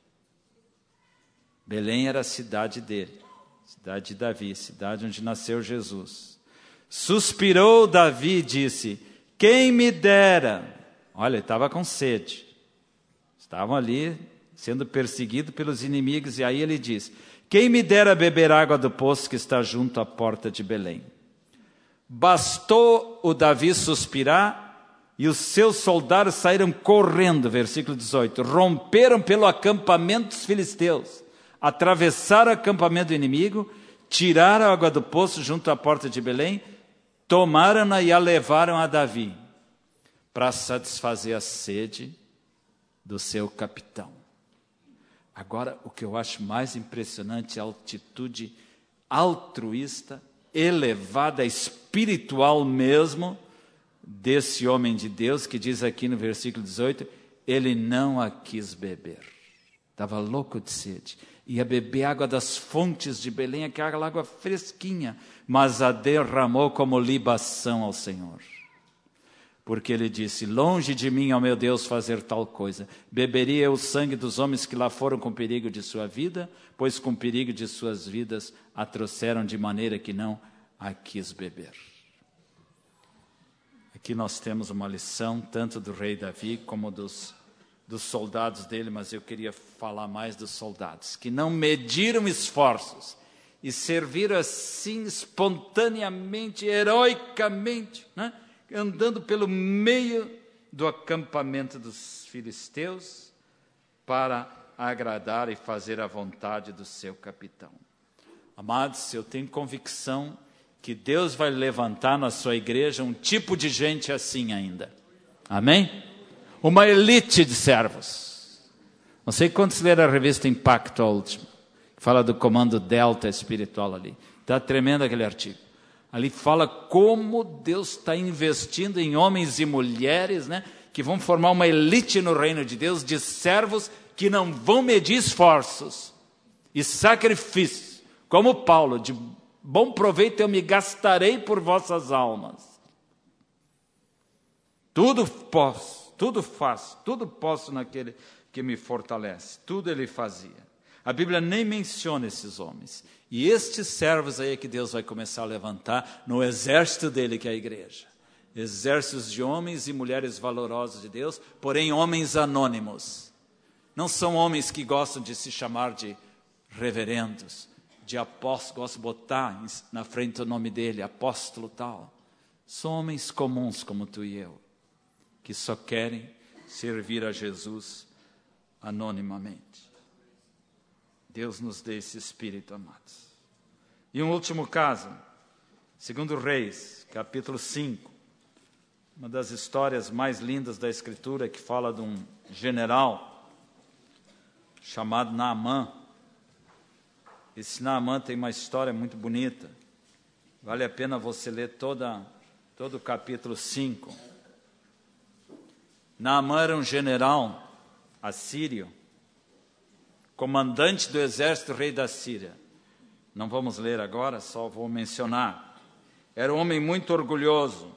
Belém era a cidade dele. Cidade de Davi, cidade onde nasceu Jesus. Suspirou Davi e disse, quem me dera... Olha, ele estava com sede. Estavam ali sendo perseguidos pelos inimigos. E aí ele diz, quem me dera beber água do poço que está junto à porta de Belém. Bastou o Davi suspirar e os seus soldados saíram correndo. Versículo 18. Romperam pelo acampamento dos filisteus. Atravessaram o acampamento do inimigo, tiraram a água do poço junto à porta de Belém, tomaram-na e a levaram a Davi, para satisfazer a sede do seu capitão. Agora, o que eu acho mais impressionante é a altitude altruísta, elevada, espiritual mesmo, desse homem de Deus, que diz aqui no versículo 18, ele não a quis beber. Estava louco de sede. Ia beber água das fontes de Belém, aquela água fresquinha, mas a derramou como libação ao Senhor. Porque ele disse, longe de mim, ó meu Deus, fazer tal coisa. Beberia eu o sangue dos homens que lá foram com perigo de sua vida, pois com perigo de suas vidas a trouxeram de maneira que não a quis beber. Aqui nós temos uma lição, tanto do rei Davi como dos soldados dele, mas eu queria falar mais dos soldados, que não mediram esforços e serviram assim espontaneamente, heroicamente, né? Andando pelo meio do acampamento dos filisteus para agradar e fazer a vontade do seu capitão. Amados, eu tenho convicção que Deus vai levantar na sua igreja um tipo de gente assim ainda. Amém? Uma elite de servos. Não sei quantos leram a revista Impacto, a última, que fala do comando Delta espiritual ali. Está tremendo aquele artigo. Ali fala como Deus está investindo em homens e mulheres, né, que vão formar uma elite no reino de Deus, de servos que não vão medir esforços e sacrifícios. Como Paulo, de bom proveito eu me gastarei por vossas almas. Tudo posso, tudo faço, tudo posso naquele que me fortalece. Tudo ele fazia. A Bíblia nem menciona esses homens. E estes servos aí é que Deus vai começar a levantar no exército dele, que é a igreja. Exércitos de homens e mulheres valorosos de Deus, porém homens anônimos. Não são homens que gostam de se chamar de reverendos, de apóstolo, gostam de botar na frente o nome dele, apóstolo tal. São homens comuns como tu e eu, que só querem servir a Jesus anonimamente. Deus nos dê esse espírito, amados. E um último caso, 2 Reis, capítulo 5. Uma das histórias mais lindas da Escritura, que fala de um general chamado Naamã. Esse Naamã tem uma história muito bonita. Vale a pena você ler todo o capítulo 5. Naamã era um general assírio, comandante do exército rei da Síria. Não vamos ler agora, só vou mencionar. Era um homem muito orgulhoso.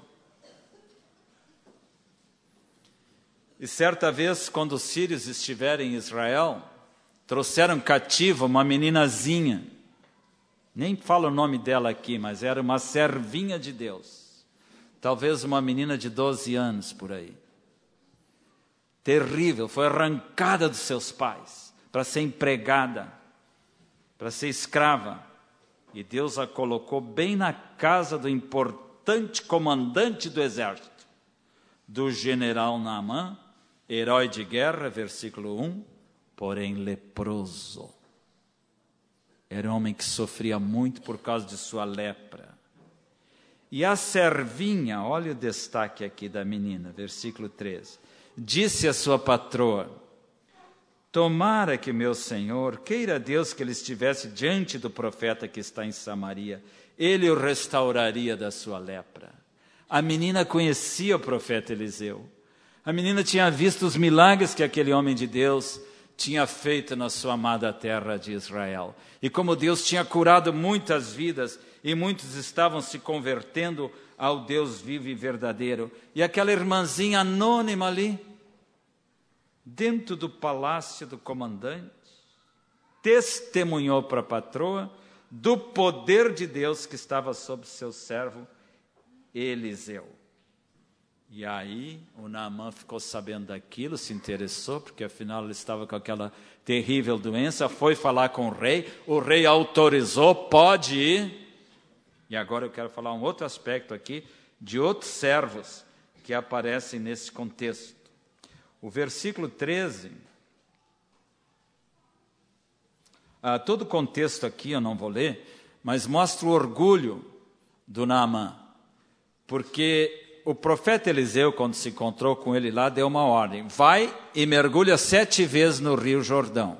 E certa vez, quando os sírios estiveram em Israel, trouxeram cativa uma meninazinha. Nem falo o nome dela aqui, mas era uma servinha de Deus. Talvez uma menina de 12 anos por aí. Terrível, foi arrancada dos seus pais para ser empregada, para ser escrava. E Deus a colocou bem na casa do importante comandante do exército, do general Naamã, herói de guerra, versículo 1, porém leproso. Era um homem que sofria muito por causa de sua lepra. E a servinha, olha o destaque aqui da menina, versículo 13. Disse a sua patroa: tomara que meu senhor, queira Deus que ele estivesse diante do profeta que está em Samaria, ele o restauraria da sua lepra. A menina conhecia o profeta Eliseu. A menina tinha visto os milagres que aquele homem de Deus tinha feito na sua amada terra de Israel. E como Deus tinha curado muitas vidas, e muitos estavam se convertendo ao Deus vivo e verdadeiro. E aquela irmãzinha anônima ali, dentro do palácio do comandante, testemunhou para a patroa do poder de Deus que estava sobre seu servo Eliseu. E aí o Naamã ficou sabendo daquilo, se interessou, porque afinal ele estava com aquela terrível doença, foi falar com o rei autorizou, pode ir. E agora eu quero falar um outro aspecto aqui, de outros servos que aparecem nesse contexto. O versículo 13, todo o contexto aqui eu não vou ler, mas mostra o orgulho do Naamã, porque o profeta Eliseu, quando se encontrou com ele lá, deu uma ordem: vai e mergulha 7 vezes no rio Jordão.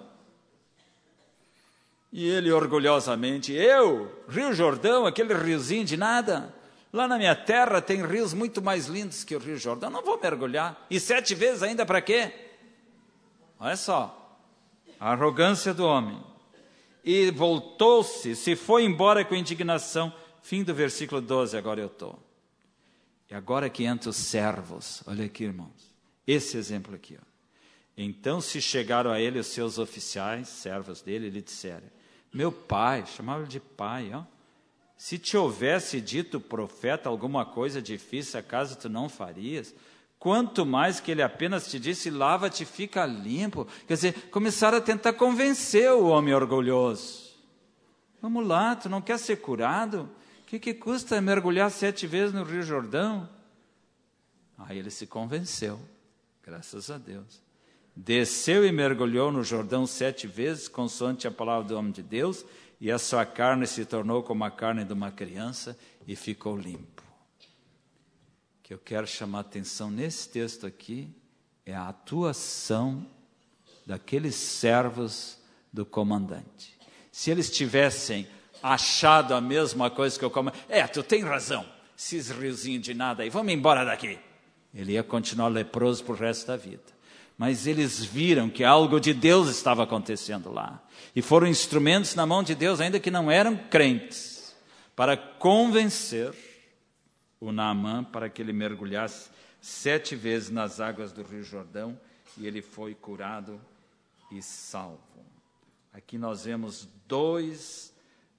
E ele orgulhosamente: Rio Jordão, aquele riozinho de nada? Lá na minha terra tem rios muito mais lindos que o rio Jordão, não vou mergulhar. E 7 vezes ainda para quê? Olha só, a arrogância do homem. E voltou-se, se foi embora com indignação. Fim do versículo 12, agora eu estou. E agora que entra os servos, olha aqui, irmãos, esse exemplo aqui. Ó. Então se chegaram a ele os seus oficiais, servos dele, e lhe disseram: meu pai, chamava-lhe de pai, ó, se te houvesse dito o profeta alguma coisa difícil, acaso tu não farias? Quanto mais que ele apenas te disse: lava-te e fica limpo. Quer dizer, começaram a tentar convencer o homem orgulhoso. Vamos lá, tu não quer ser curado? O que custa mergulhar 7 vezes no rio Jordão? Aí ele se convenceu, graças a Deus. Desceu e mergulhou no Jordão 7 vezes, consoante a palavra do homem de Deus, e a sua carne se tornou como a carne de uma criança e ficou limpo. O que eu quero chamar a atenção nesse texto aqui é a atuação daqueles servos do comandante. Se eles tivessem achado a mesma coisa que o comandante, tu tem razão, esses riozinhos de nada aí, vamos embora daqui. Ele ia continuar leproso pro resto da vida. Mas eles viram que algo de Deus estava acontecendo lá. E foram instrumentos na mão de Deus, ainda que não eram crentes, para convencer o Naamã para que ele mergulhasse 7 vezes nas águas do Rio Jordão, e ele foi curado e salvo. Aqui nós vemos dois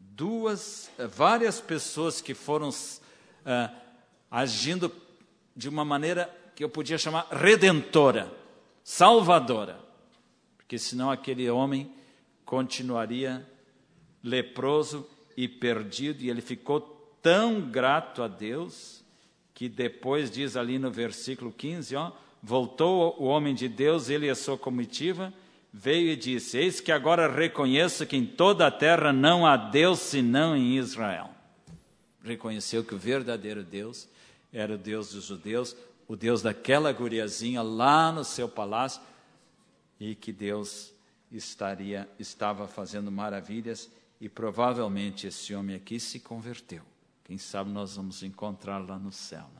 várias pessoas que foram agindo de uma maneira que eu podia chamar redentora, salvadora, porque senão aquele homem continuaria leproso e perdido, e ele ficou tão grato a Deus, que depois diz ali no versículo 15, voltou o homem de Deus, ele e a sua comitiva, veio e disse: eis que agora reconheço que em toda a terra não há Deus senão em Israel. Reconheceu que o verdadeiro Deus era o Deus dos judeus, o Deus daquela guriazinha lá no seu palácio, e que Deus estava fazendo maravilhas, e provavelmente esse homem aqui se converteu. Quem sabe nós vamos encontrar lá no céu, né?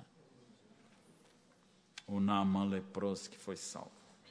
O Naamã leproso que foi salvo.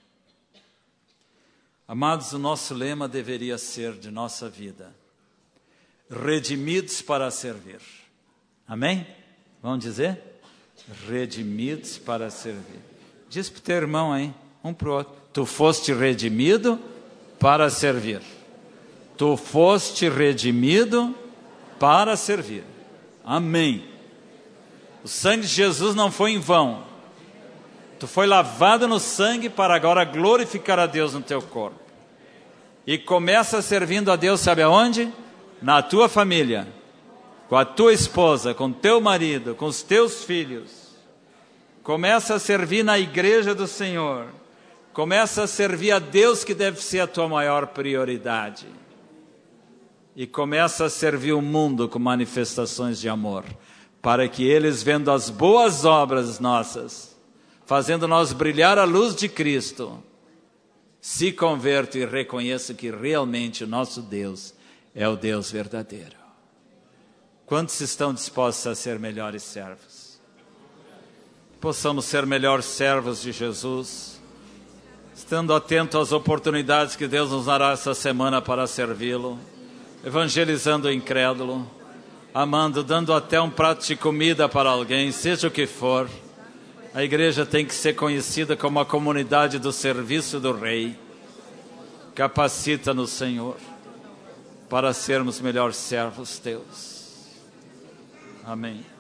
Amados, o nosso lema deveria ser de nossa vida: redimidos para servir. Amém? Vamos dizer? Redimidos para servir. Diz para o teu irmão aí, um para o outro: tu foste redimido para servir. Tu foste redimido para servir. Amém. O sangue de Jesus não foi em vão. Tu foi lavado no sangue para agora glorificar a Deus no teu corpo. E começa servindo a Deus, sabe aonde? Na tua família, com a tua esposa, com teu marido, com os teus filhos. Começa a servir na igreja do Senhor. Começa a servir a Deus, que deve ser a tua maior prioridade. E começa a servir o mundo com manifestações de amor, para que eles, vendo as boas obras nossas, fazendo nós brilhar a luz de Cristo, se convertam e reconheçam que realmente o nosso Deus é o Deus verdadeiro. Quantos estão dispostos a ser melhores servos? Possamos ser melhores servos de Jesus, estando atento às oportunidades que Deus nos dará essa semana para servi-lo, evangelizando o incrédulo, amando, dando até um prato de comida para alguém, seja o que for. A igreja tem que ser conhecida como a comunidade do serviço do Rei. Capacita-nos, Senhor, para sermos melhores servos teus. Amém.